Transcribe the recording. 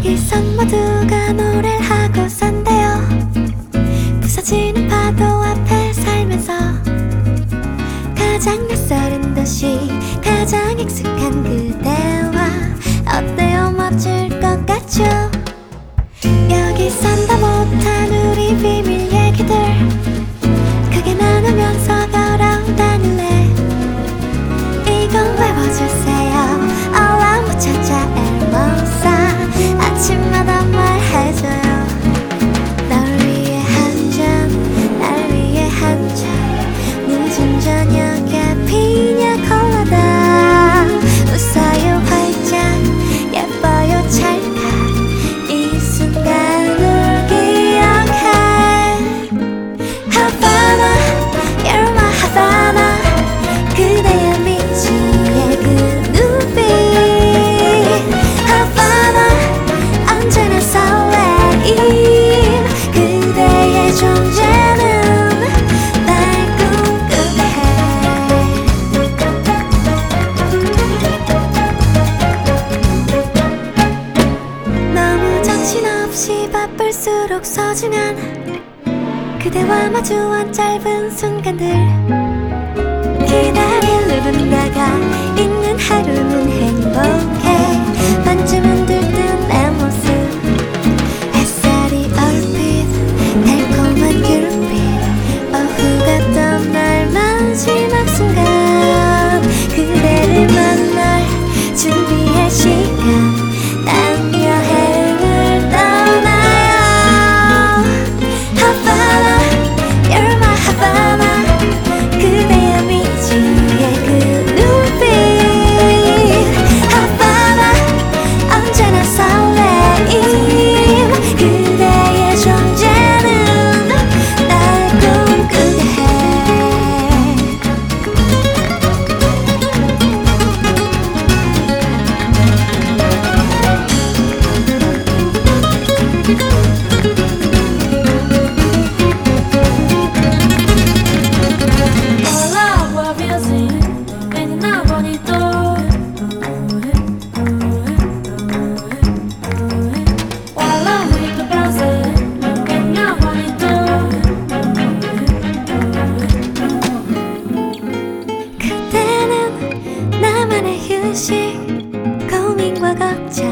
여기선 모두가 노래를 하고 산대요. 부서지는 파도 앞에 살면서 가장 낯설은 도시, 가장 익숙한 그대와 어때요? 멋질 것 같죠? 여기선 다 못한 우리 비밀 얘기들 크게 나누면서 걸어다닐래. 이건 외워주세요. 알람 찾아 앨범사 아침마다 말해줘요. 널 위해 한 잔, 날 위해 한 잔, 늦은 저녁에 피냐 콜라다. 웃어요 활짝, 예뻐요 찰칵, 이 순간을 기억해. Havana, you're my Havana. 그대의 미치의 그 눈빛. Havana, 언제나 설레임. 그대의 존재는 날 꿈꾸게 해. 너무 정신없이 바쁠수록 소중한 그대와 마주한 짧은 순간들. 기다릴 누군가가 있는 하루는 행복해. 반쯤은 들뜬 내 모습, 햇살이 얼핏 달콤한 귤빛, 오후 같던 날 마지막 순간 그대를 만날 준비할 시간. 난 여행을 떠나요. Havana, you're my Havana. 그대의 미치의 그 눈빛. Havana, 언제나 설레임. 그대의 존재는 날 꿈꾸게 해. Hola, guapia, sí, nena bonito. Hola, muito prazer, nena bonito. 그때는 나만의 휴식, 고민과 걱정